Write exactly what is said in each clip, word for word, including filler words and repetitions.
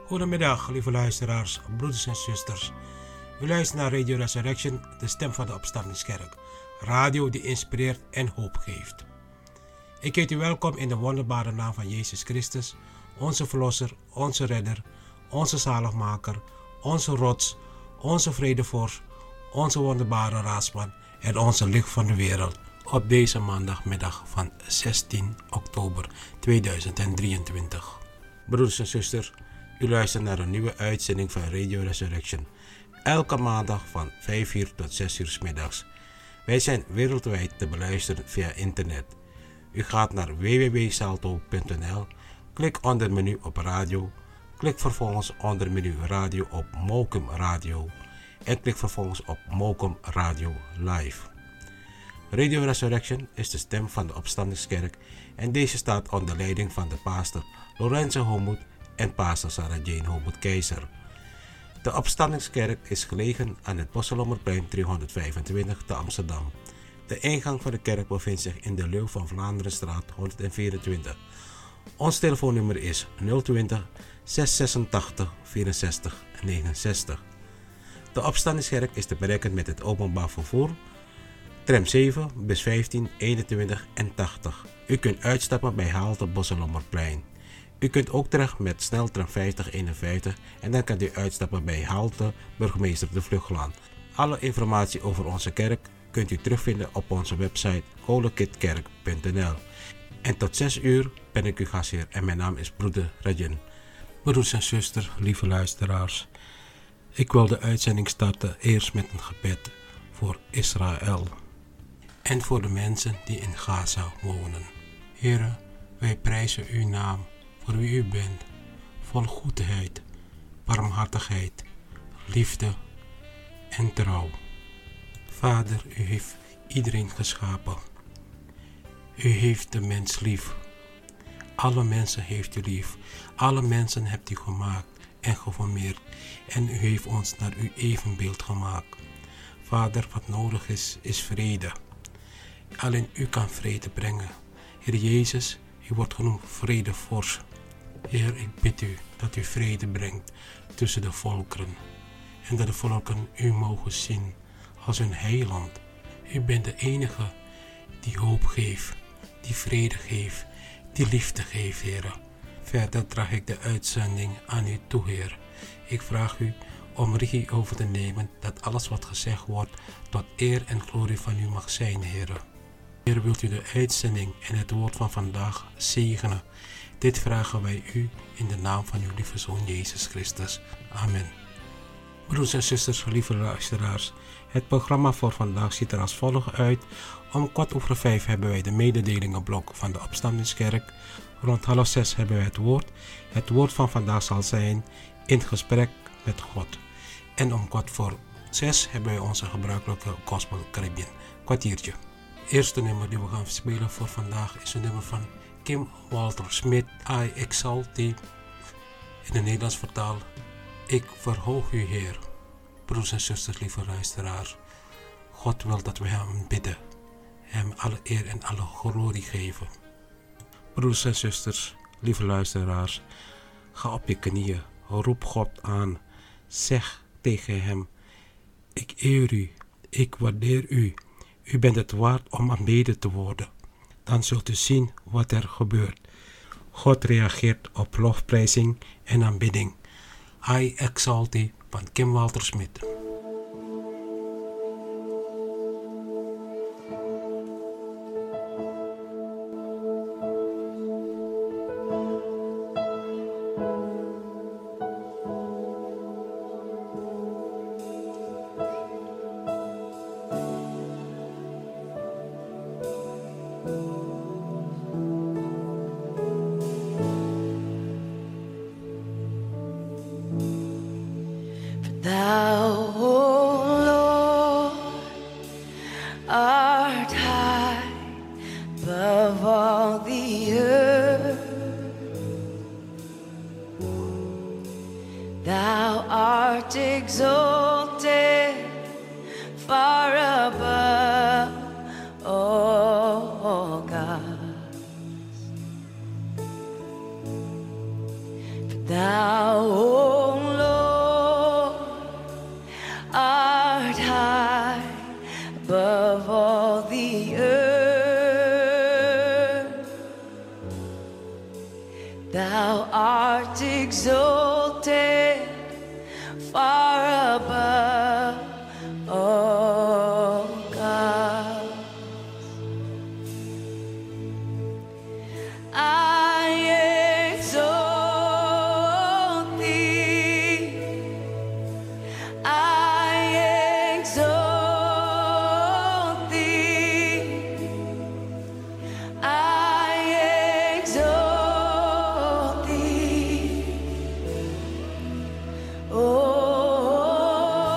Goedemiddag, lieve luisteraars, broeders en zusters. U luistert naar Radio Resurrection, de stem van de opstandingskerk. Radio die inspireert en hoop geeft. Ik heet u welkom in de wonderbare naam van Jezus Christus, onze Verlosser, onze Redder, onze Zaligmaker, onze Rots, onze Vredevorst, onze wonderbare Raadsman en onze Licht van de wereld. Op deze maandagmiddag van zestien oktober tweeduizend drieëntwintig. Broeders en zusters, u luistert naar een nieuwe uitzending van Radio Resurrection. Elke maandag van vijf uur tot zes uur 's middags. Wij zijn wereldwijd te beluisteren via internet. U gaat naar w w w punt salto punt n l, klik onder menu op radio, klik vervolgens onder menu radio op Mokum Radio en klik vervolgens op Mokum Radio Live. Radio Resurrection is de stem van de opstandingskerk en deze staat onder leiding van de pastor Lorenzo Homoed en pastor Sarah Jane Homoed Keizer. De opstandingskerk is gelegen aan het Bosselommerplein driehonderdvijfentwintig te Amsterdam. De ingang van de kerk bevindt zich in de Leeuw van Vlaanderenstraat honderdvierentwintig. Ons telefoonnummer is nul twintig, zeshonderdzesentachtig, vierenzestig negenenzestig. De opstandingskerk is te bereiken met het openbaar vervoer, tram zeven, bus vijftien, eenentwintig en tachtig. U kunt uitstappen bij halte Bosselommerplein. U kunt ook terecht met sneltram vijftig eenenvijftig en dan kunt u uitstappen bij halte Burgemeester de Vluchtlaan. Alle informatie over onze kerk kunt u terugvinden op onze website kolekitkerk punt n l. En tot zes uur ben ik uw gastheer en mijn naam is broeder Rajan. Broeders en zusters, lieve luisteraars. Ik wil de uitzending starten eerst met een gebed voor Israël en voor de mensen die in Gaza wonen. Heere, wij prijzen uw naam voor wie u bent, vol goedheid, barmhartigheid, liefde en trouw. Vader, u heeft iedereen geschapen. U heeft de mens lief. Alle mensen heeft u lief. Alle mensen hebt u gemaakt en geformeerd. En u heeft ons naar uw evenbeeld gemaakt. Vader, wat nodig is, is vrede. Alleen u kan vrede brengen. Heer Jezus, u wordt genoemd vredevorst. Heer, ik bid u dat u vrede brengt tussen de volkeren. En dat de volkeren u mogen zien als hun heiland. U bent de enige die hoop geeft, die vrede geeft, die liefde geeft, Heer. Verder draag ik de uitzending aan u toe, Heer. Ik vraag u om regie over te nemen dat alles wat gezegd wordt tot eer en glorie van u mag zijn, Heer. Heer, wilt u de uitzending en het woord van vandaag zegenen. Dit vragen wij u in de naam van uw lieve Zoon Jezus Christus. Amen. Broeders en zusters, lieve luisteraars. Het programma voor vandaag ziet er als volgt uit. Om kwart over vijf hebben wij de mededelingenblok van de opstandingskerk. Rond half zes hebben wij het woord. Het woord van vandaag zal zijn in gesprek met God. En om kwart voor zes hebben wij onze gebruikelijke Gospel Caribbean. Kwartiertje. Het eerste nummer die we gaan spelen voor vandaag is een nummer van Kim Walter Smith, I Exalt Thee. In het Nederlands vertaal, ik verhoog u, Heer. Broers en zusters, lieve luisteraars, God wil dat we hem bidden, hem alle eer en alle glorie geven. Broers en zusters, lieve luisteraars, ga op je knieën, roep God aan, zeg tegen hem, ik eer u, ik waardeer u, u bent het waard om aanbeden te worden. Dan zult u zien wat er gebeurt. God reageert op lofprijzing en aanbidding. I Exalt Thee van Kim Walter Smith. Thou, O Lord, art high above all the earth. Thou art exalted far above all gods. Thou, O far above all gods. I exalt thee. I exalt thee. I exalt thee. Oh,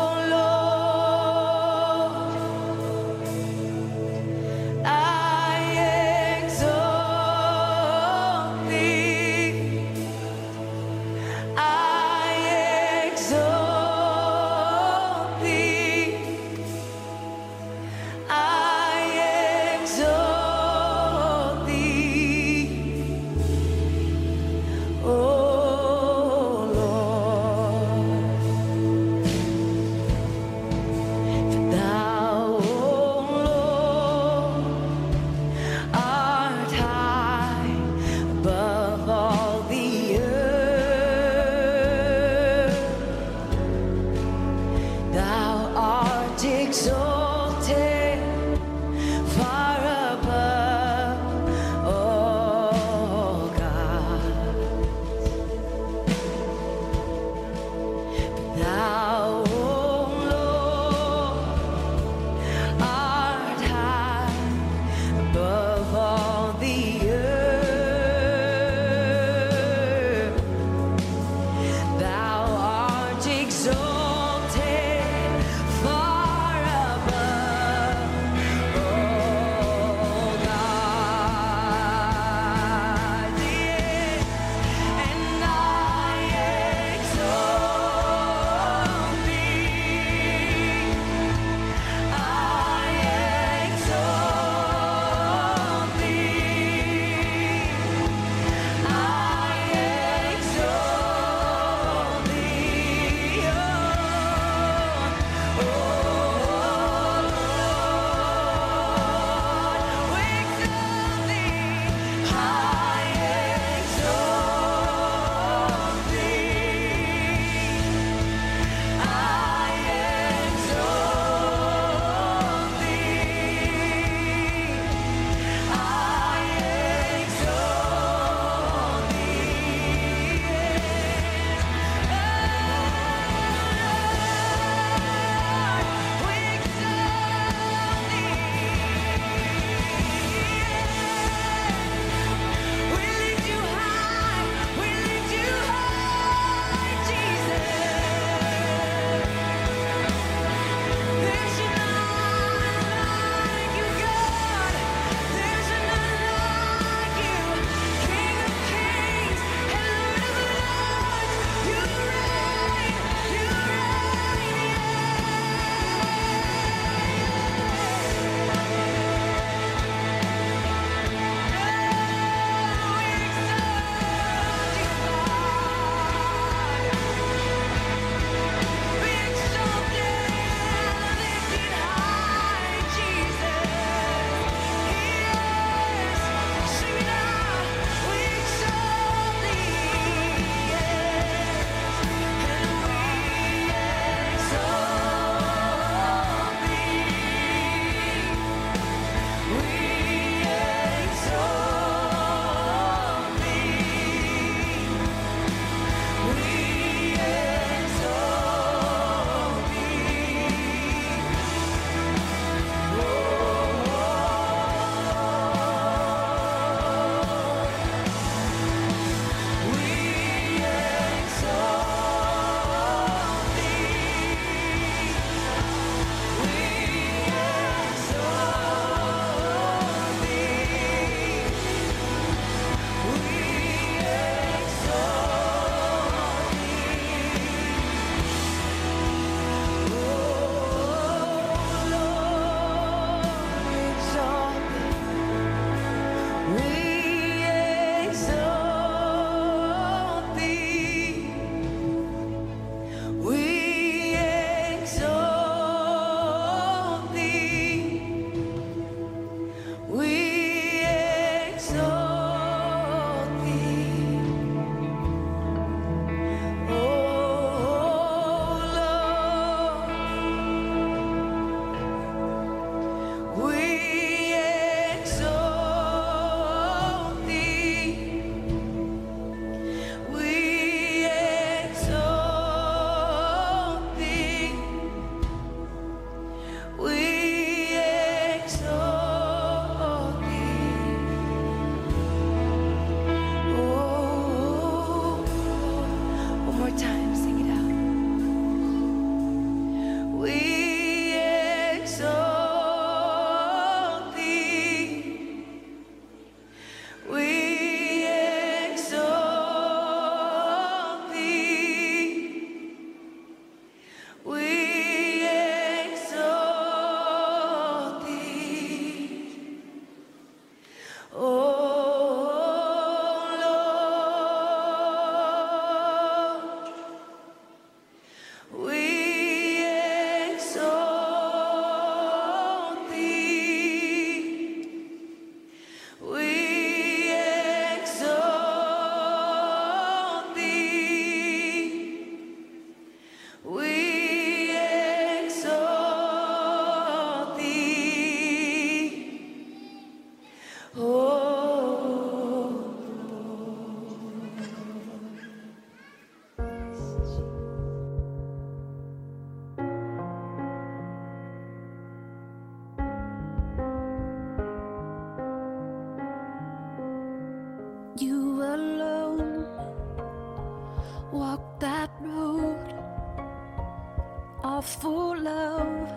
are full of.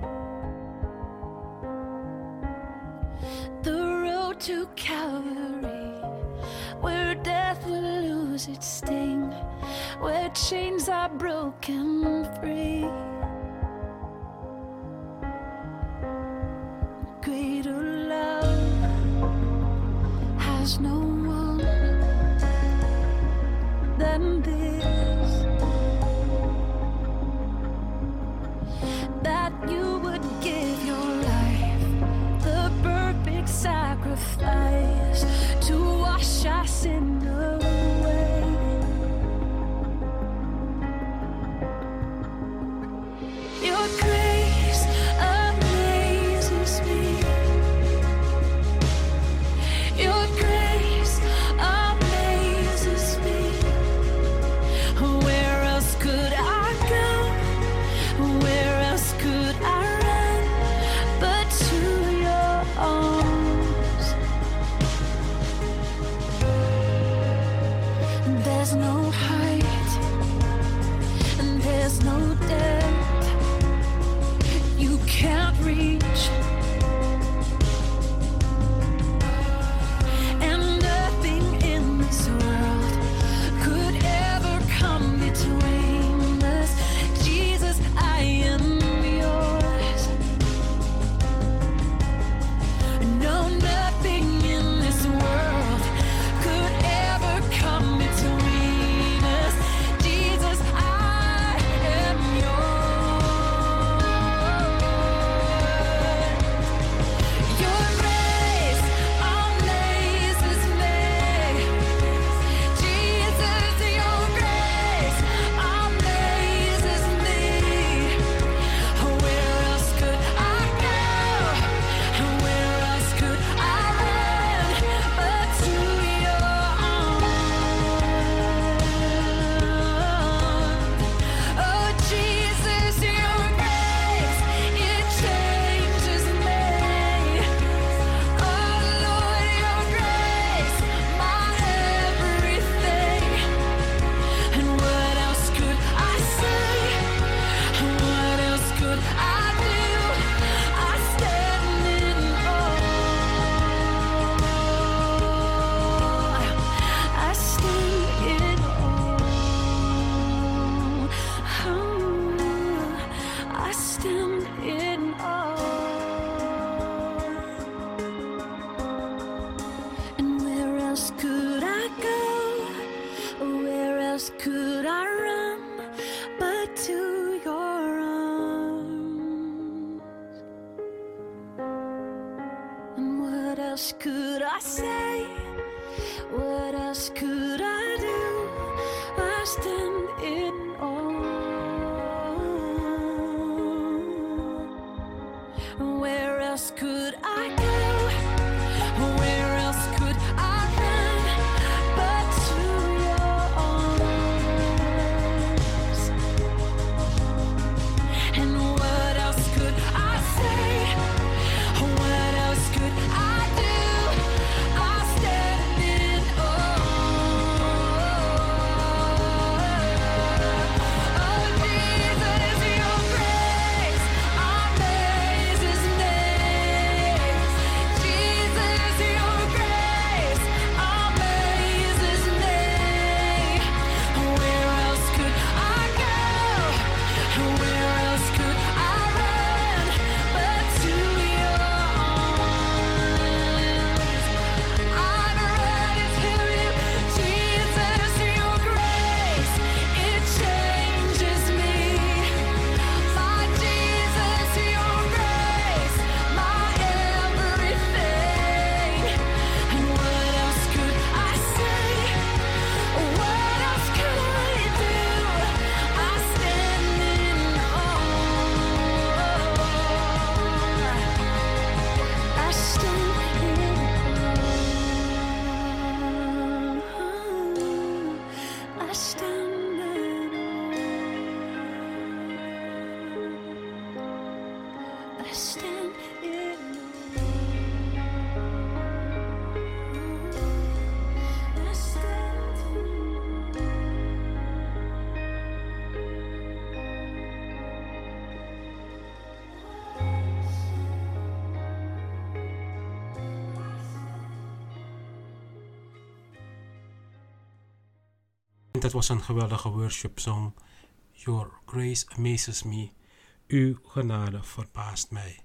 The road to Calvary, where death will lose its sting, where chains are broken free. Greater love has no one than this, that you would give your life, the perfect sacrifice, to wash our sin away. Your grace amazes me. Your grace amazes me. Where else could I go? Where else could I run but to your arms? There's no height and there's no depth you can't reach, and nothing in this world could ever come between us. Jesus, I am yours. No, nothing in this world could ever come between us. Jesus, I am yours. Your grace amazes me. Jesus, your grace amazes me. Where else could I go? Where else could I run but to your arms? Oh, Jesus, your grace, it changes me. Oh, Lord, your grace, my everything. And what else could I say? What else could I do? I stand in awe. I stand in awe. I stand in awe. And where else could I go? Where else could I run but to your arms? And what else could I say? What else could I do? I stand in awe. Where else could I go? Where else could I run but to your arms? And what else could I say? What else could I do? I stand in awe. Oh, Jesus, your grace amazes me. Jesus, your grace amazes me. Where else could I go? Where else could I run but to your arms? I'm ready to you, Jesus, your grace, it changes me. My Jesus, your grace, my everything. And what else could I say? What else could I do? I stand in awe. I stand in awe. I stand in awe. I stand in awe. I stand. Dat was een geweldige worship song. Your grace amazes me. Uw genade verbaast mij.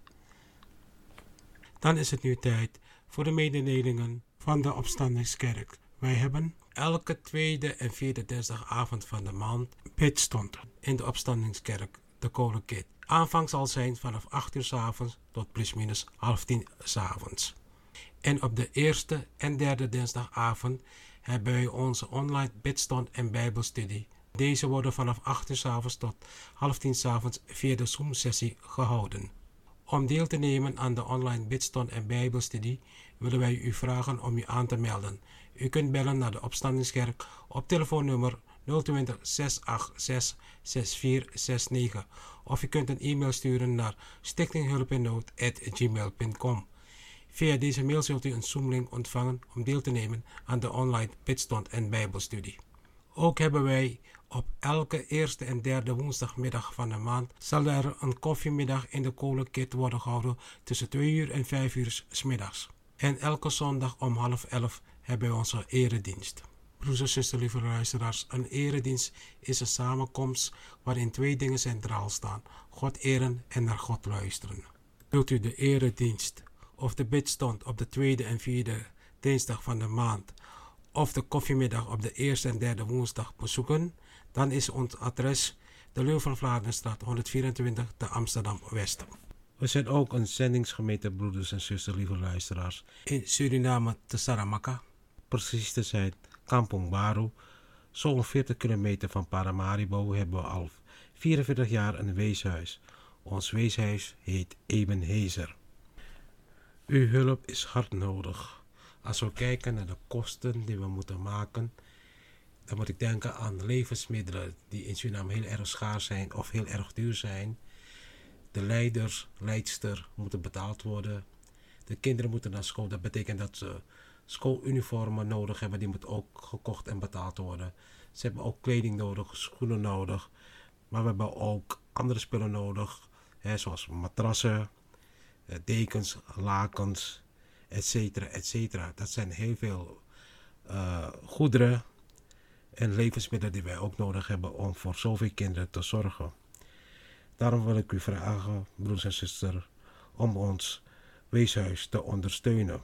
Dan is het nu tijd voor de mededelingen van de Opstandingskerk. Wij hebben elke tweede en vierde dinsdagavond van de maand bidstond in de Opstandingskerk, de Kolenkit. Aanvang zal zijn vanaf acht uur 's avonds tot plusminus half tien 's avonds. En op de eerste en derde dinsdagavond hebben wij onze online bidstond en bijbelstudie. Deze worden vanaf acht uur 's avonds tot half tien 's avonds via de Zoom-sessie gehouden. Om deel te nemen aan de online bidstond en bijbelstudie willen wij u vragen om u aan te melden. U kunt bellen naar de Opstandingskerk op telefoonnummer nul twintig, zes acht zes, zes vier zes negen of u kunt een e-mail sturen naar stichtinghulpinnood apenstaartje gmail punt com. Via deze mail zult u een Zoom-link ontvangen om deel te nemen aan de online bidstond en bijbelstudie. Ook hebben wij op elke eerste en derde woensdagmiddag van de maand zal er een koffiemiddag in de Kolenkit worden gehouden tussen twee uur en vijf uur 's middags. En elke zondag om half elf hebben we onze eredienst. Broers en zusters, lieve luisteraars, een eredienst is een samenkomst waarin twee dingen centraal staan: God eren en naar God luisteren. Wilt u de eredienst of de bidstond op de tweede en vierde dinsdag van de maand of de koffiemiddag op de eerste en derde woensdag bezoeken, dan is ons adres de Leeuw van Vlaardenstraat honderdvierentwintig te Amsterdam-West. We zijn ook een zendingsgemeente, broeders en zusters, lieve luisteraars, in Suriname te Saramaka. Precies te zijn, Kampong Baru. Zo'n veertig kilometer van Paramaribo hebben we al vierenveertig jaar een weeshuis. Ons weeshuis heet Ebenezer. Uw hulp is hard nodig. Als we kijken naar de kosten die we moeten maken, dan moet ik denken aan levensmiddelen die in Suriname heel erg schaars zijn of heel erg duur zijn. De leiders, leidster moeten betaald worden. De kinderen moeten naar school. Dat betekent dat ze schooluniformen nodig hebben. Die moeten ook gekocht en betaald worden. Ze hebben ook kleding nodig, schoenen nodig. Maar we hebben ook andere spullen nodig. Hè, zoals matrassen, dekens, lakens, et cetera, et cetera. Dat zijn heel veel uh, goederen en levensmiddelen die wij ook nodig hebben om voor zoveel kinderen te zorgen. Daarom wil ik u vragen, broers en zusters, om ons weeshuis te ondersteunen.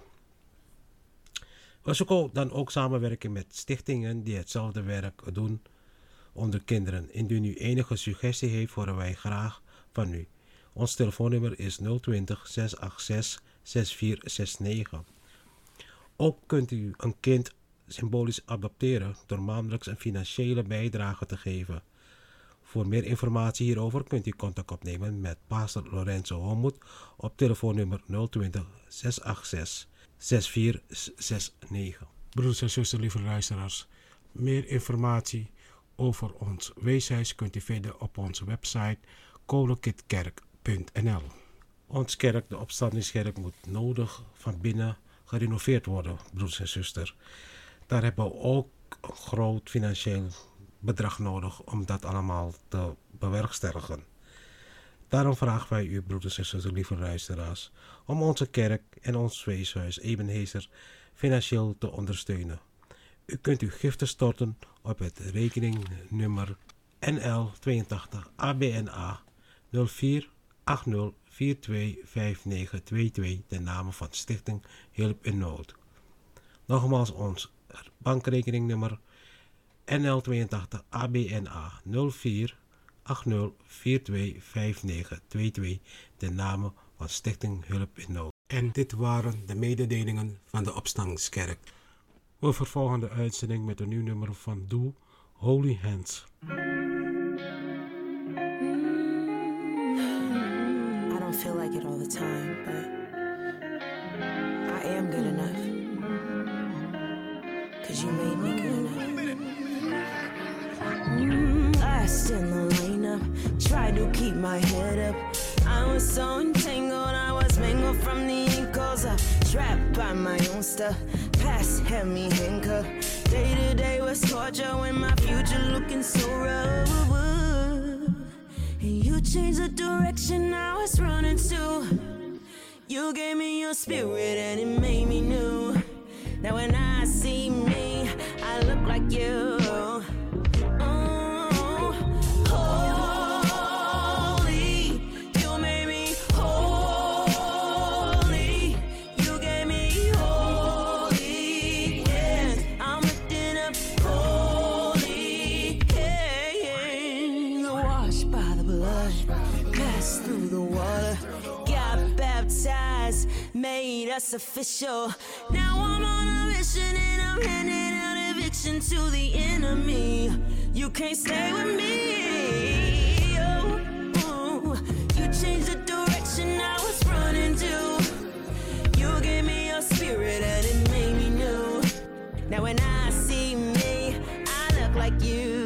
We zoeken dan ook samenwerken met stichtingen die hetzelfde werk doen onder kinderen. Indien u enige suggestie heeft, horen wij graag van u. Ons telefoonnummer is nul twintig, zes acht zes, zes vier zes negen. Ook kunt u een kind symbolisch adopteren door maandelijks een financiële bijdrage te geven. Voor meer informatie hierover kunt u contact opnemen met pastor Lorenzo Homoet op telefoonnummer nul twintig, zes acht zes, zes vier zes negen. Broeders en zusters, lieve luisteraars, meer informatie over ons weeshuis kunt u vinden op onze website kolenkitkerk punt n l. Ons kerk, de Opstandingskerk, moet nodig van binnen gerenoveerd worden, broeders en zusters. Daar hebben we ook een groot financieel bedrag nodig om dat allemaal te bewerkstelligen. Daarom vragen wij u, broeders en zusters, lieve luisteraars, om onze kerk en ons weeshuis Ebenezer financieel te ondersteunen. U kunt uw giften storten op het rekeningnummer N L tweeëntachtig A B N A nul vier acht nul vier twee vijf negen twee twee ten name van Stichting Hulp in Nood. Nogmaals ons bankrekeningnummer N L tweeëntachtig A B N A nul vier acht nul vier twee vijf negen twee twee ten name van Stichting Hulp in Nood. En dit waren de mededelingen van de Opstandingskerk. We vervolgen de uitzending met een nieuw nummer van Doe, Holy Hands. I don't feel like it all the time, but I am good enough. Cause you made me good enough. Mm, last in the lineup, tried to keep my head up. I was so entangled, I was mangled from the ankles up. Trapped by my own stuff, past had me handcuffed. Day to day was torture when my future looking so rough. And you changed the direction I was running to. You gave me your spirit and it made me new. Now when I see me, I look like you. Passed through the water, got baptized, made us official. Now I'm on a mission and I'm handing out eviction to the enemy. You can't stay with me. Oh, oh. You changed the direction I was running to. You gave me your spirit and it made me new. Now when I see me, I look like you.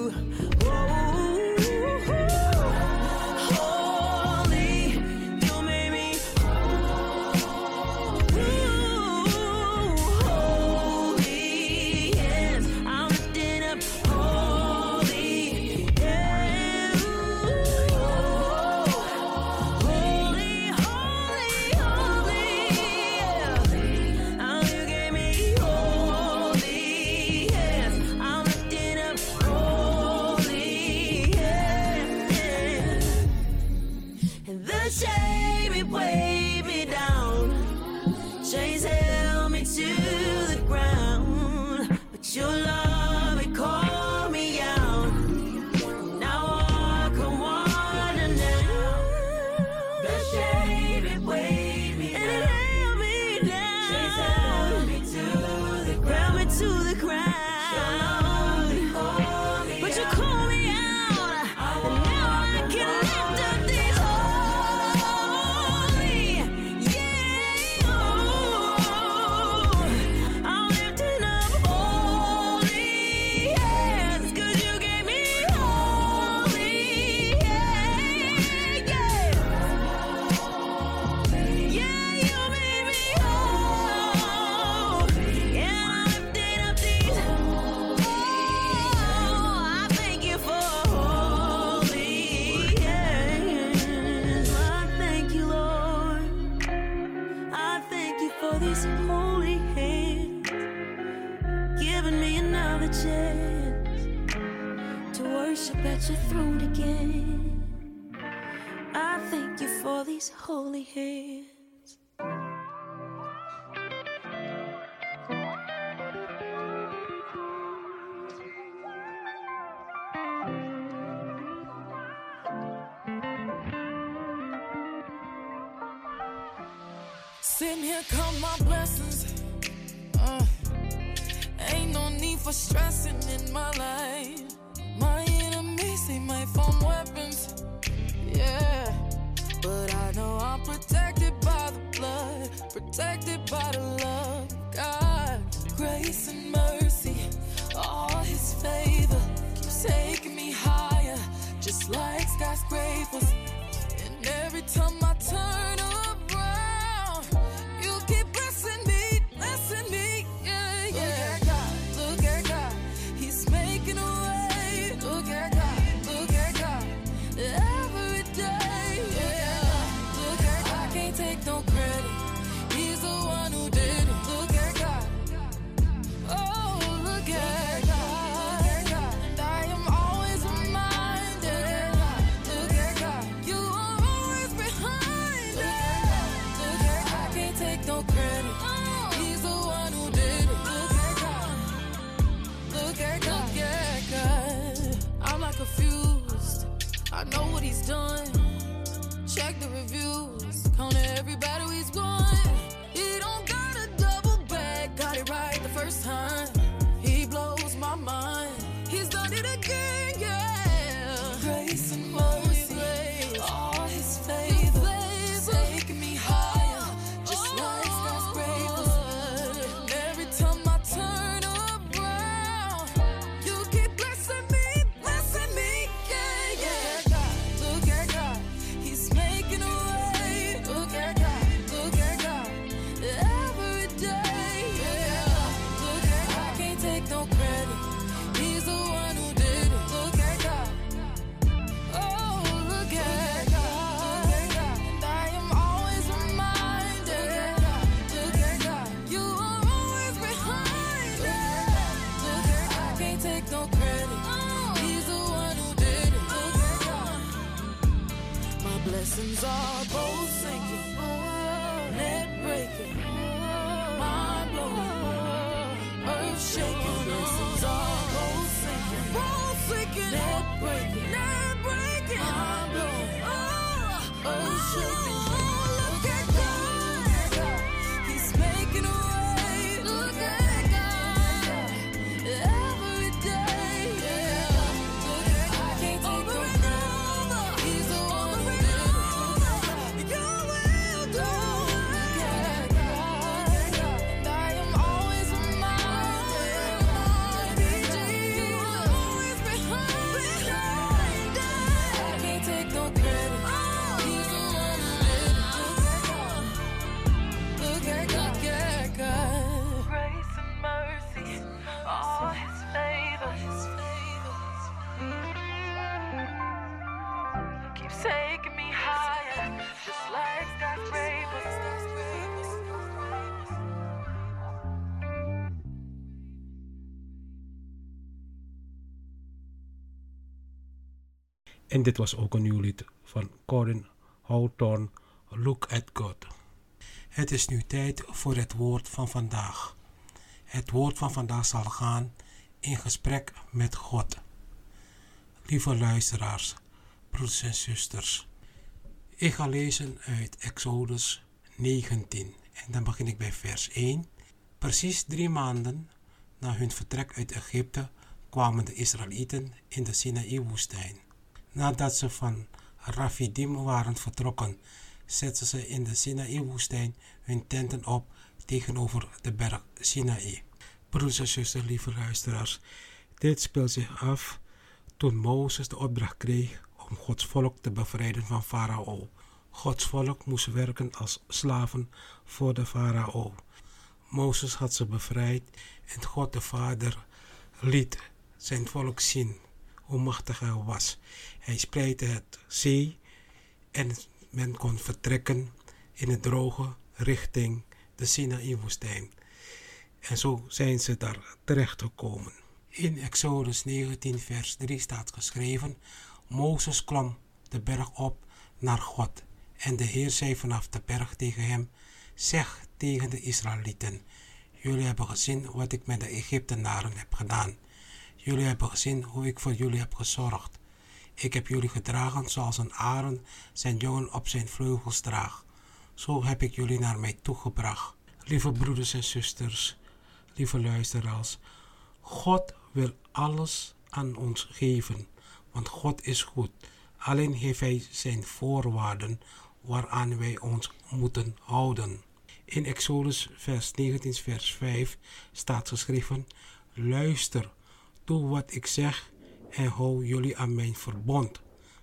Your throne again. I thank you for these holy hands. Sitting here, count my blessings. Uh, ain't no need for stressing in my life. My enemies, they might form weapons, yeah. But I know I'm protected by the blood, protected by the love of God. Grace and mercy, all his favor keeps taking me higher, just like skyscrapers. And every time I turn around, you keep blessing me, blessing me, yeah, yeah. Look at God, look at God, he's making a way. Look at God, look at God, every day, yeah. Look at God, I can't take no credit, he's the one who did it. Look at God, oh, look at God, and I am always reminded. Look at God, you are always behind it. Look at God, I can't take no credit, he's the one who did it. Look at God, look at God, look at God. I'm not confused, I know what he's done. Check the reviews, count every battle he's won. He don't got a double back, got it right the first time. He blows my mind, he's done it again, yeah. Grace and mercy, all his favor, taking me higher, just like skyscrapers. And every time I turn around, you keep blessing me, blessing me, yeah, yeah. Look at God, he's making a way. Look at God, look at God, every day, yeah. Look at God, I can't take no credit, he's the one who did it. Look at God, oh, look at God, and I am always reminded. Look at God, you are always behind it. Look at God, I can't take no credit, he's the one who did it. Look at God, my blessings are both sinking, net breaking, mind blowing, earth shaking. Blessings are both sinking, both sinking, net breaking, net breaking, mind blowing, take me higher, just like skyscrapers. En dit was ook een nieuw lied van Corin Hawthorne, Look at God. Het is nu tijd voor het woord van vandaag. Het woord van vandaag zal gaan in gesprek met God. Lieve luisteraars, broeders en zusters. Ik ga lezen uit Exodus negentien en dan begin ik bij vers één. Precies drie maanden na hun vertrek uit Egypte kwamen de Israëlieten in de Sinaï-woestijn. Nadat ze van Rafidim waren vertrokken, zetten ze in de Sinaï-woestijn hun tenten op tegenover de berg Sinaï. Broeders en zusters, lieve luisteraars, dit speelt zich af toen Mozes de opdracht kreeg om Gods volk te bevrijden van Farao. Gods volk moest werken als slaven voor de Farao. Mozes had ze bevrijd en God de Vader liet zijn volk zien hoe machtig hij was. Hij spreidde het zee en men kon vertrekken in het droge richting de Sinaï-woestijn. En zo zijn ze daar terechtgekomen. In Exodus negentien vers drie staat geschreven: Mozes klom de berg op naar God. En de Heer zei vanaf de berg tegen hem: zeg tegen de Israëlieten: jullie hebben gezien wat ik met de Egyptenaren heb gedaan. Jullie hebben gezien hoe ik voor jullie heb gezorgd. Ik heb jullie gedragen zoals een arend zijn jongen op zijn vleugels draagt. Zo heb ik jullie naar mij toegebracht. Lieve broeders en zusters, lieve luisteraars, God wil alles aan ons geven, want God is goed. Alleen heeft Hij zijn voorwaarden waaraan wij ons moeten houden. In Exodus vers negentien vers vijf staat geschreven: luister, doe wat ik zeg en hou jullie aan mijn verbond.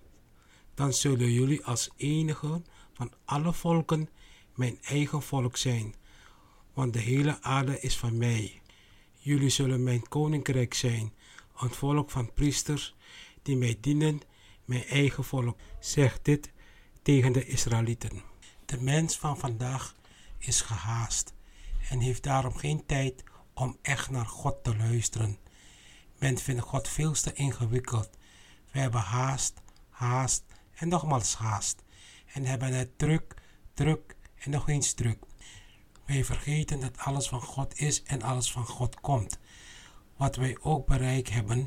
Dan zullen jullie als enige van alle volken mijn eigen volk zijn, want de hele aarde is van mij. Jullie zullen mijn koninkrijk zijn, een volk van priesters die mij dienen, mijn eigen volk. Zegt dit tegen de Israëlieten. De mens van vandaag is gehaast en heeft daarom geen tijd om echt naar God te luisteren. Men vindt God veel te ingewikkeld. We hebben haast, haast en nogmaals haast. En hebben het druk, druk en nog eens druk. Wij vergeten dat alles van God is en alles van God komt. Wat wij ook bereikt hebben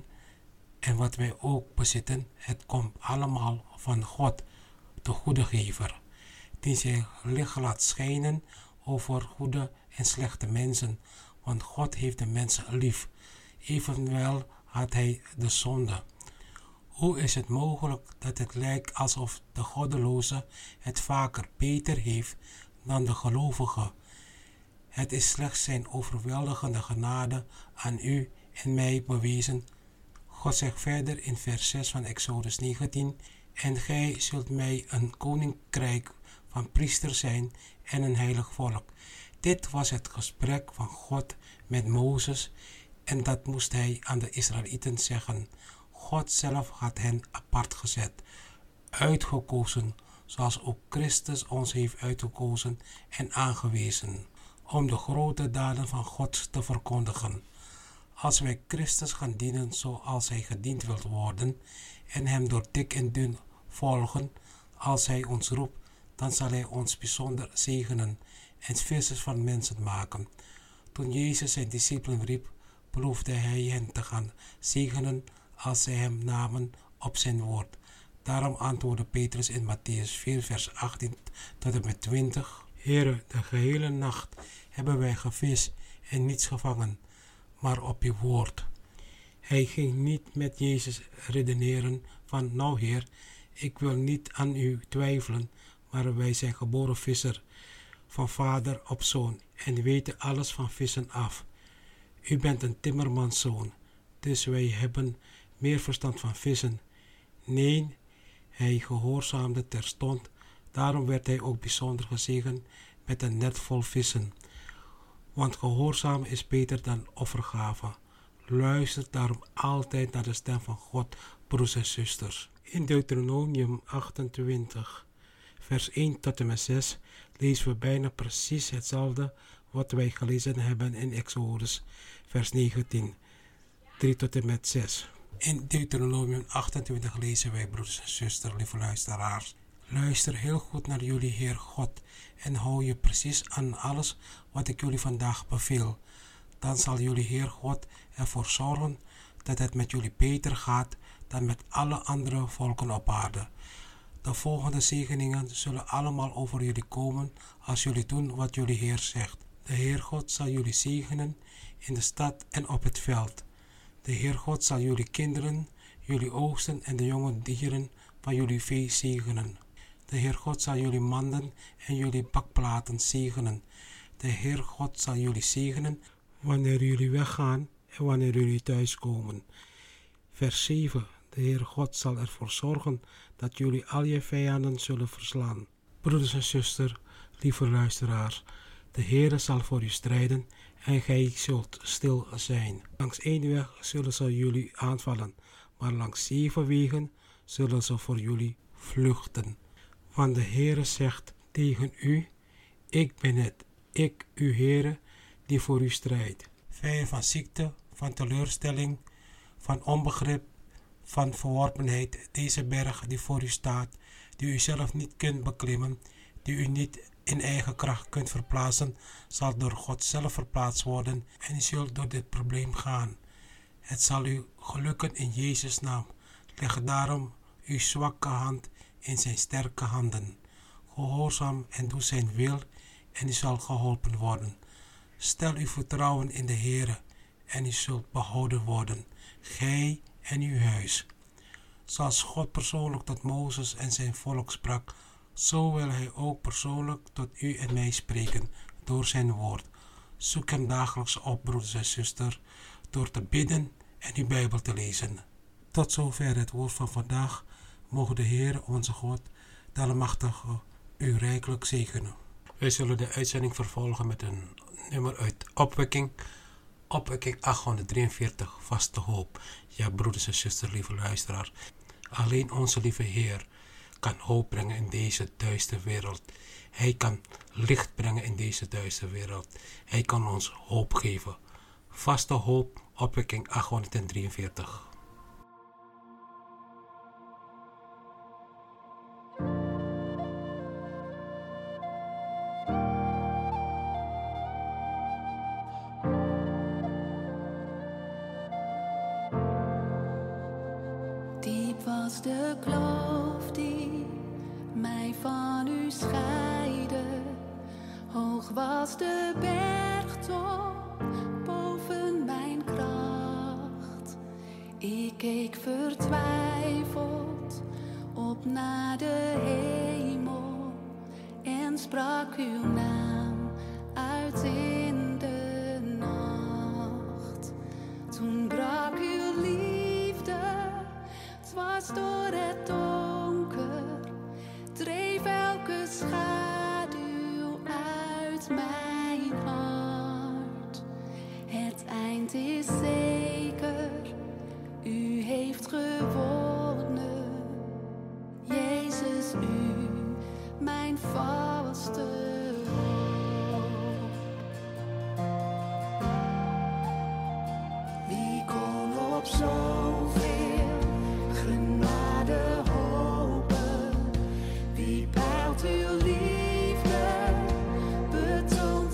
en wat wij ook bezitten, het komt allemaal van God, de goede gever. Die zijn licht laat schijnen over goede en slechte mensen, want God heeft de mensen lief. Evenwel had hij de zonde. Hoe is het mogelijk dat het lijkt alsof de goddeloze het vaker beter heeft dan de gelovige? Het is slechts zijn overweldigende genade aan u en mij bewezen. God zegt verder in vers zes van Exodus negentien: en gij zult mij een koninkrijk van priesters zijn en een heilig volk. Dit was het gesprek van God met Mozes en dat moest hij aan de Israëlieten zeggen. God zelf had hen apart gezet, uitgekozen, zoals ook Christus ons heeft uitgekozen en aangewezen, om de grote daden van God te verkondigen. Als wij Christus gaan dienen zoals hij gediend wilt worden en hem door dik en dun volgen, als hij ons roept, dan zal hij ons bijzonder zegenen en vissers van mensen maken. Toen Jezus zijn discipelen riep, beloofde hij hen te gaan zegenen als zij hem namen op zijn woord. Daarom antwoordde Petrus in Mattheüs vier vers achttien tot en met twintig: Heere, de gehele nacht hebben wij gevist en niets gevangen, maar op uw woord. Hij ging niet met Jezus redeneren van, nou Heer, ik wil niet aan u twijfelen, maar wij zijn geboren visser, van vader op zoon, en weten alles van vissen af. U bent een timmermanszoon, dus wij hebben meer verstand van vissen. Nee, hij gehoorzaamde terstond, daarom werd hij ook bijzonder gezegend met een net vol vissen. Want gehoorzamen is beter dan offergave. Luister daarom altijd naar de stem van God, broers en zusters. In Deuteronomium achtentwintig, vers één tot en met zes, lezen we bijna precies hetzelfde wat wij gelezen hebben in Exodus, vers negentien, drie tot en met zes. In Deuteronomium achtentwintig lezen wij, broeders en zusters, lieve luisteraars: luister heel goed naar jullie Heer God en hou je precies aan alles wat ik jullie vandaag beveel. Dan zal jullie Heer God ervoor zorgen dat het met jullie beter gaat dan met alle andere volken op aarde. De volgende zegeningen zullen allemaal over jullie komen als jullie doen wat jullie Heer zegt. De Heer God zal jullie zegenen in de stad en op het veld. De Heer God zal jullie kinderen, jullie oogsten en de jonge dieren van jullie vee zegenen. De Heer God zal jullie manden en jullie bakplaten zegenen. De Heer God zal jullie zegenen wanneer jullie weggaan en wanneer jullie thuiskomen. Vers zeven. De Heer God zal ervoor zorgen dat jullie al je vijanden zullen verslaan. Broeders en zusters, lieve luisteraars, de Heer zal voor u strijden en gij zult stil zijn. Langs één weg zullen ze jullie aanvallen, maar langs zeven wegen zullen ze voor jullie vluchten. Want de Heer zegt tegen u: ik ben het, ik, uw Heer, die voor u strijdt. Vrij van ziekte, van teleurstelling, van onbegrip, van verworpenheid, deze berg die voor u staat, die u zelf niet kunt beklimmen, die u niet in eigen kracht kunt verplaatsen, zal door God zelf verplaatst worden en u zult door dit probleem gaan. Het zal u gelukken in Jezus' naam. Leg daarom uw zwakke hand in zijn sterke handen. Gehoorzaam en doe zijn wil en u zal geholpen worden. Stel uw vertrouwen in de Heere en u zult behouden worden, gij en uw huis. Zoals God persoonlijk tot Mozes en zijn volk sprak, zo wil hij ook persoonlijk tot u en mij spreken door zijn woord. Zoek hem dagelijks op, broeders en zusters, door te bidden en uw Bijbel te lezen. Tot zover het woord van vandaag. Mogen de Heer, onze God, de Almachtige, u rijkelijk zegenen. Wij zullen de uitzending vervolgen met een nummer uit Opwekking. Opwekking achthonderddrieënveertig, vaste hoop. Ja, broeders en zusters, lieve luisteraars. Alleen onze lieve Heer kan hoop brengen in deze duistere wereld. Hij kan licht brengen in deze duistere wereld. Hij kan ons hoop geven. Vaste hoop, Opwekking achthonderddrieënveertig. Was de kloof die mij van u scheidde, hoog was de bergtop boven mijn kracht. Ik keek vertwijfeld op naar de hemel en sprak uw naam uit in de nacht. Toen brak uw liefde dwars door het donker, dreef elke schaduw uit mijn hart. Het eind is zeker, u heeft gewonnen. Jezus, u, mijn vaste hoop. Wie kon op zoveel genade hopen? Wie peilt uw liefde, betoont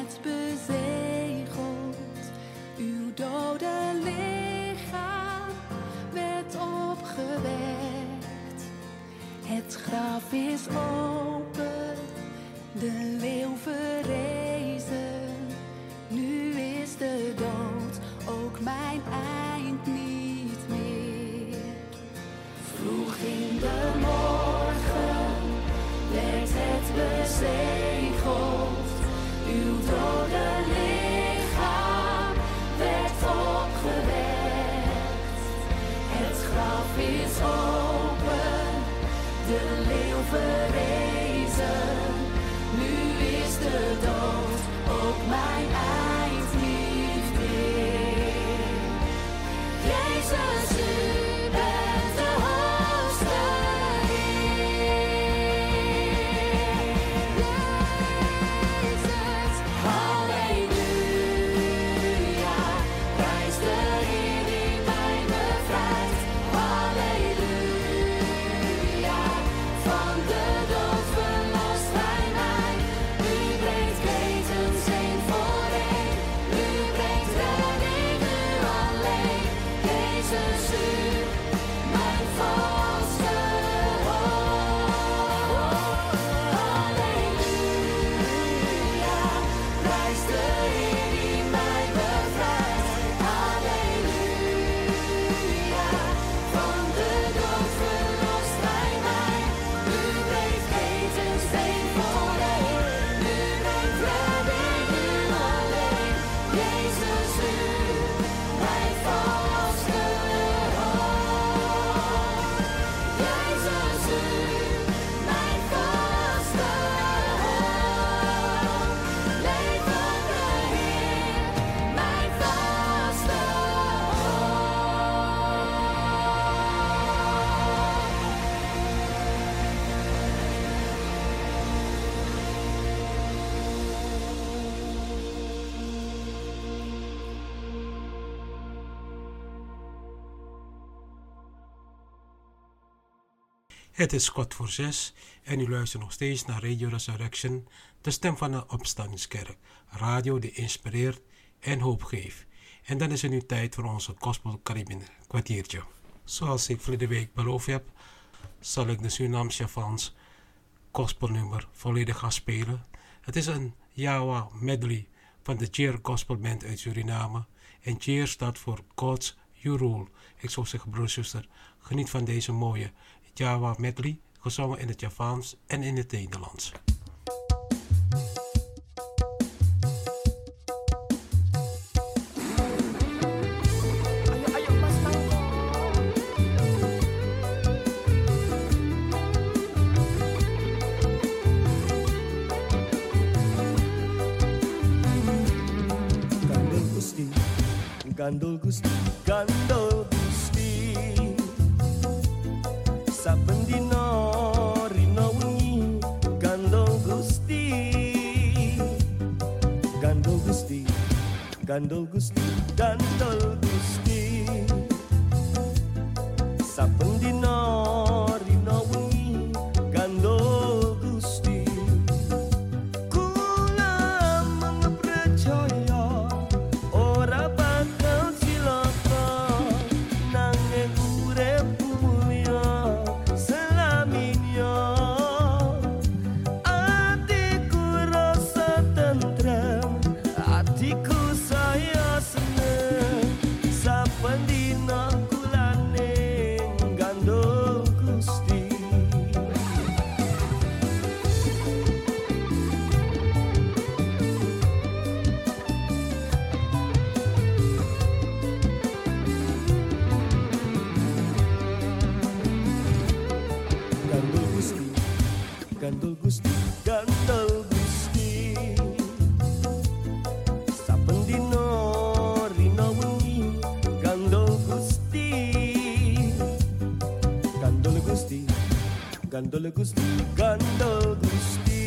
het bezegeld. Uw dode lichaam werd opgewekt. Het graf is open, de leeuw verrezen. Nu is de dood ook mijn eind niet meer. Vroeg in de morgen werd het bezegeld. Uw dode lichaam werd opgewekt. Het graf is open, de leeuw verrezen. Nu is de dood ook mijn eind niet meer. Jezus, u bent de hoogste Heer. Jezus, halleluja. Prijs de Heer die mij bevrijdt. Halleluja. Van de dood verlost hij mij. U breekt ketens één voor één. U brengt redding nu alleen. Jezus, u, mijn vaste hoop. Halleluja. Prijs de Heer die mij bevrijdt. Halleluja. Van de dood verlost hij mij. U breekt ketens één voor één. U brengt redding nu alleen. Jezus, u, mijn vaste hoop. Jezus, u, mijn vaste hoop. Levende Heer, mijn vaste Het is kwart voor zes en u luistert nog steeds naar Radio Resurrection, de stem van de opstandingskerk. Radio die inspireert en hoop geeft. En dan is het nu tijd voor onze Gospel Caribbean kwartiertje. Zoals ik vorige week beloofd heb, zal ik de Surinaams-Javans gospelnummer volledig gaan spelen. Het is een Jawa medley van de Cheer Gospel Band uit Suriname. En Cheer staat voor God's You Rule. Ik zou zeggen, broer en zuster, geniet van deze mooie Jawa medley, gezongen in het Javaans en in het Nederlands. Gandol Gusti, Gandol Gusti, saben dino rino wengi, Gandol Gusti, Gandol Gusti, Gandol Gusti, Gandol Gusti, saben dino rino wengi, Gandol Gusti. Kula mengepercaya ora bakal cilaka nanging urip mulya selaminya. Atiku rasa tentrem, atiku saya seneng, saben dina kulane gandul Gusti. Gandul Gusti, Gandul Gusti, Gandul Gusti, saben dina rina wengi, Gandul Gusti, Gandul Gusti, Gandul Gusti, Gandul Gusti,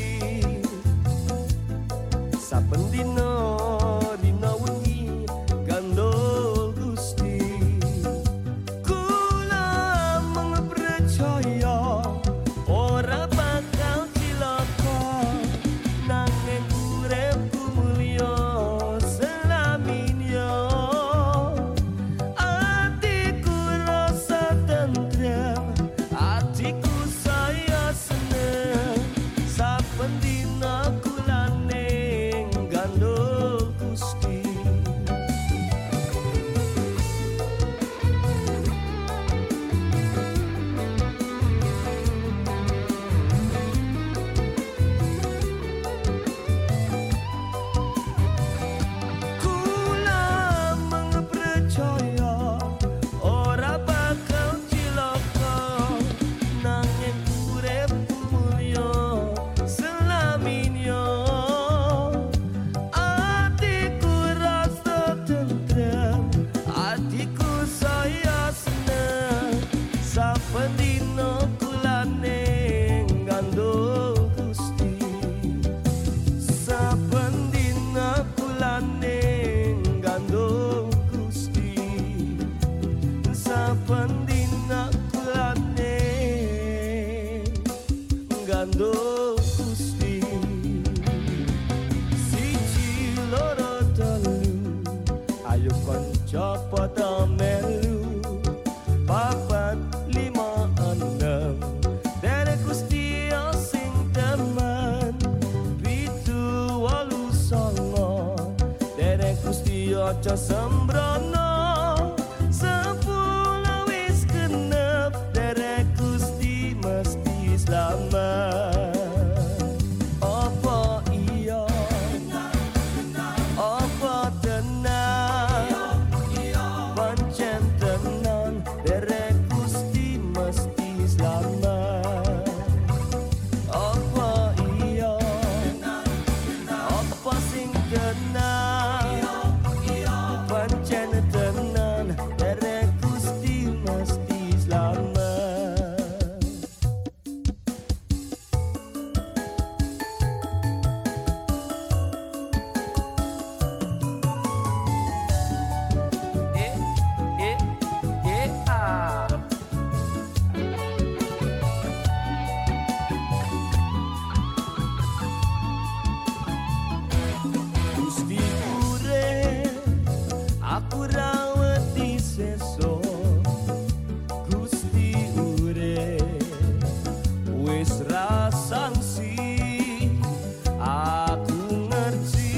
saben dina rina wengi, Gandul Gusti. Kula mengepercaya ora bakal cilaka nanging uripku mulya Aja sembrono sepuluh wis genep derek Gusti mesti selamat. Apa iya apa tenan pancen tenan derek Gusti mesti selamat. Apa iya apa sing tenan pancen tenan derek Gusti mesti selamat. Eh eh eh ah Gusti urip aku rawat di sesok. Gusti urip wis ra sangsi aku ngerti.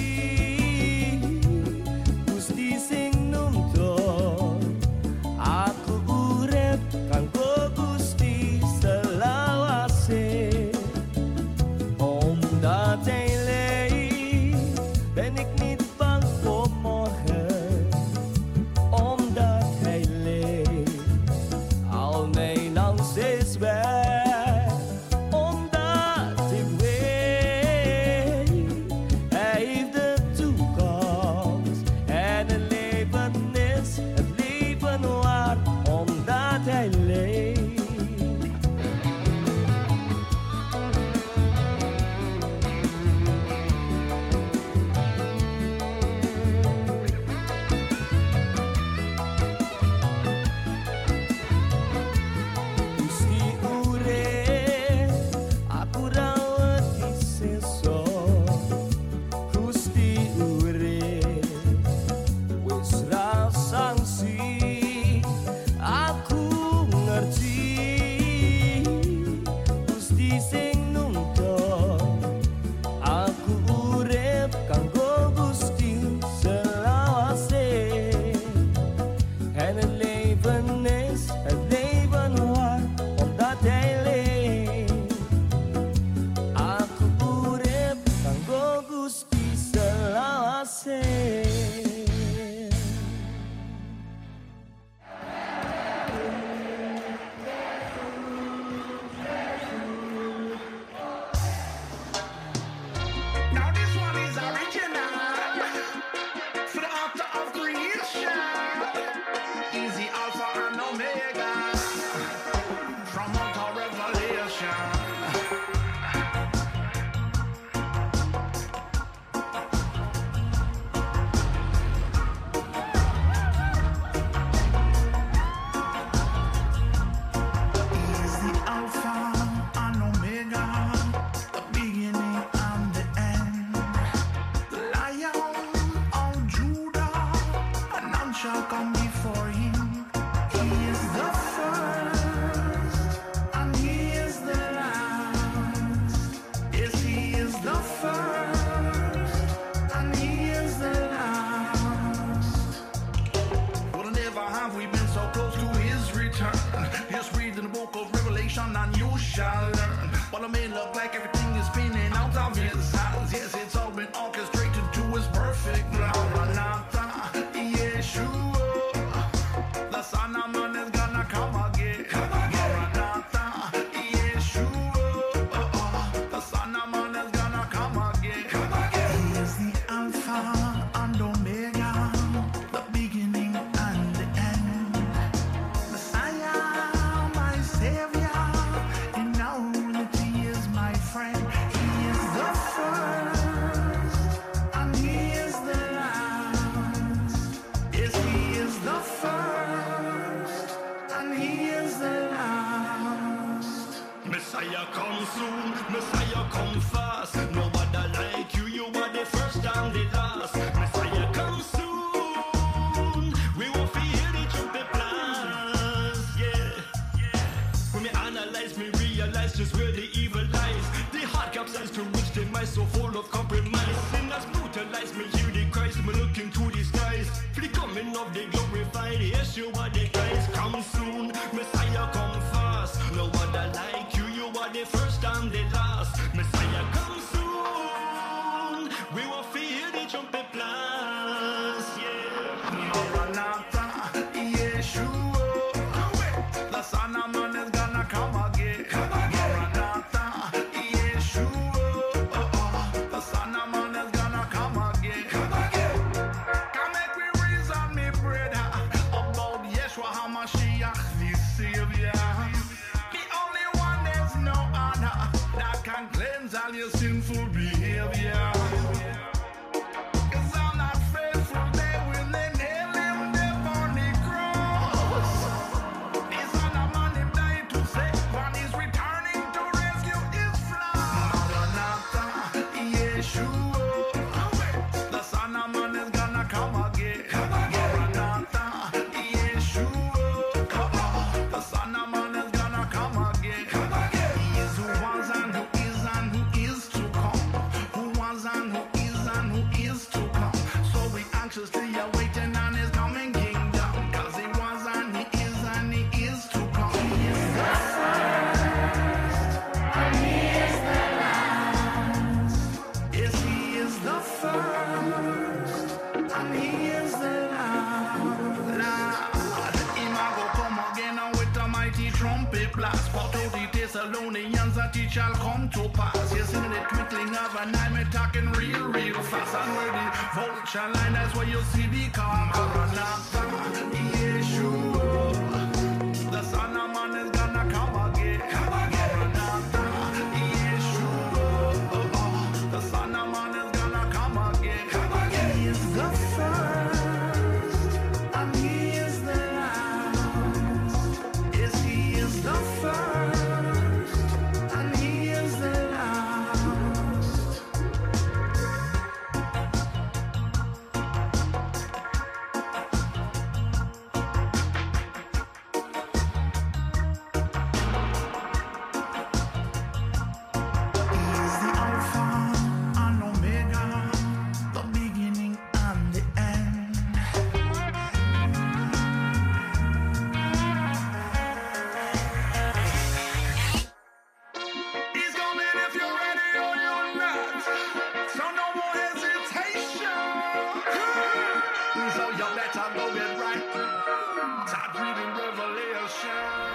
Gusti sing nuntun aku urip kanggo Gusti selawase. Om datei ben ik niet bang voor morgen. Omdat hij leeft, al mijn angst is weg. Omdat ik weet, hij heeft de toekomst. En het leven is het leven waard, omdat hij leeft. Gusti urip aku rawat di sesok. Gusti urip wis ra sangsi aku ngerti. Gusti sing nuntun aku urip kanggo Gusti selawase. En het leven is het leven waard, omdat hij leeft. Aku urip kanggo Gusti selawase. Now this one is original for the author of creation. Easy Alpha and Omega from Mount Revelation. He's the Alpha and Omega, the beginning and the end. The Lion of Judah, and none shall come before him. He is the first, and he is the last. Yes, he is the first, and he is the last. Well, never have we been so close to his return. Just read in the book of Revelation and you shall learn. Well, it may look like everything is spinning out of his hands. Yes, it's all been orchestrated to his perfect plan. Maranatha, Yeshua, the Son of Man is gonna come again. Maranatha, Yeshua, the Son of Man is gonna come again. He is the Alpha and Omega, the beginning and the end. Messiah, my Savior, in all unity is my friend. He is the first, and he is the last. Yes, he is the first, and he is the last. Messiah come soon, Messiah come fast. Nobody like you, you are the first and the last. Messiah come soon, we will feel the trumpet blast. Yeah, when me analyze, me realize just where the evil lies. The heart capsizes to reach the mind so full of compromise. Sin has brutalized me, hear the cries, me looking to the skies. yes, you are the Christ, come soon. Messiah, come fast. No other like you, you are the first and the last. Messiah, come soon. We will feel the trumpet blast, yeah. Maranatha, Yeshua, the Son of Man is gonna come again. Maranatha, Yeshua, the Son of Man is gonna come again. Come make me reason, me brother, about Yeshua HaMashiach, the Savior. The only one there's no honor that can cleanse all your sinful behavior. Cause I'm not faithful, they will nail him there on the cross. The Son of Man, him died to save, and he's returning to rescue his flock. Maranatha, Yeshua, the Son of Man is gonna come again. Maranatha, Yeshua, the Son of Man is gonna come again. He is who was and who is and who is to come. Who was and who is and who is to come. So we anxiously are waiting on his coming kingdom. Cause he was and he is and he is to come. He is the first and he is the last. Yes, he is the first and he is the last. Lord, him a go come again and with a mighty trumpet blast. But out the Thessalonians that it shall come to pass. Yes, in the twinkling of an eye, me talking real, real fast. And where the vulture line, that's where you see me come. Maranatha, Yeshua, the Son of Man is gonna come again. Maranatha, Yeshua, the Son of Man is gonna come again. He is the first and he is the last. Yes, he is the first and he is the last. He is the Alpha and Omega, the beginning and the end. He's coming if you're ready or you're not. So no more hesitation. So you better go get right. Start reading Revelation.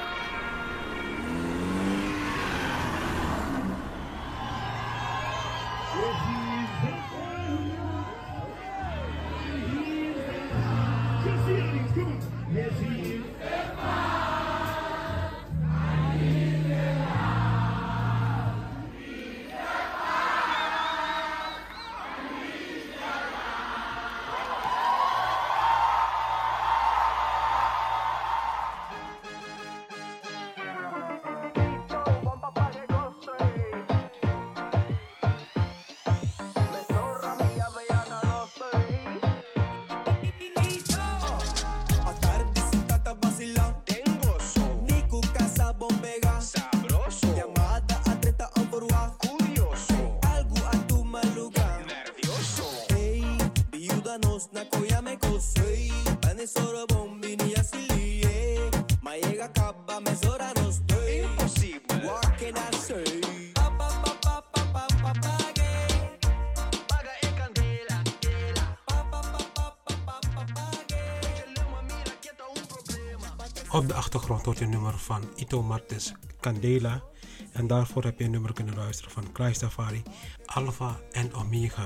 Op de achtergrond hoort je een nummer van Ito Martes, Candela. En daarvoor heb je een nummer kunnen luisteren van Christ Safari, Alpha en Omega.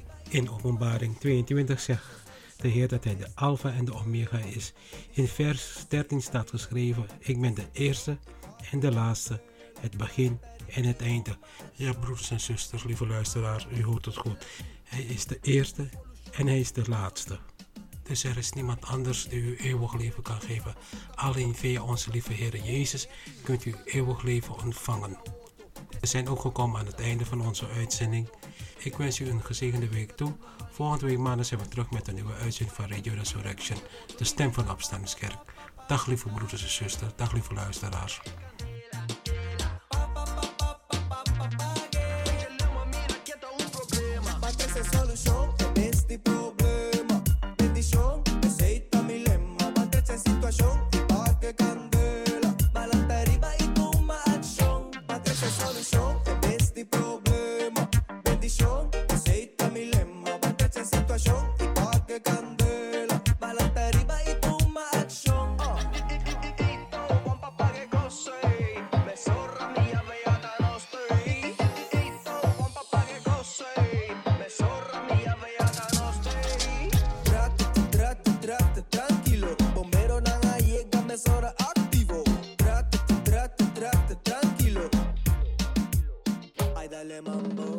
In Openbaring tweeëntwintig zegt de Heer dat hij de Alpha en de Omega is. In vers dertien staat geschreven: ik ben de eerste en de laatste, het begin en het einde. Ja, broeders en zusters, lieve luisteraars, u hoort het goed. Hij is de eerste en hij is de laatste. Dus er is niemand anders die u eeuwig leven kan geven. Alleen via onze lieve Heer Jezus kunt u eeuwig leven ontvangen. We zijn ook gekomen aan het einde van onze uitzending. Ik wens u een gezegende week toe. Volgende week maandag zijn we terug met een nieuwe uitzending van Radio Resurrection, de stem van de Opstandingskerk. Dag lieve broeders en zusters, dag lieve luisteraars. Solution, este problema, bendición, aceita mi lema, va a traer situación. reggae mambo.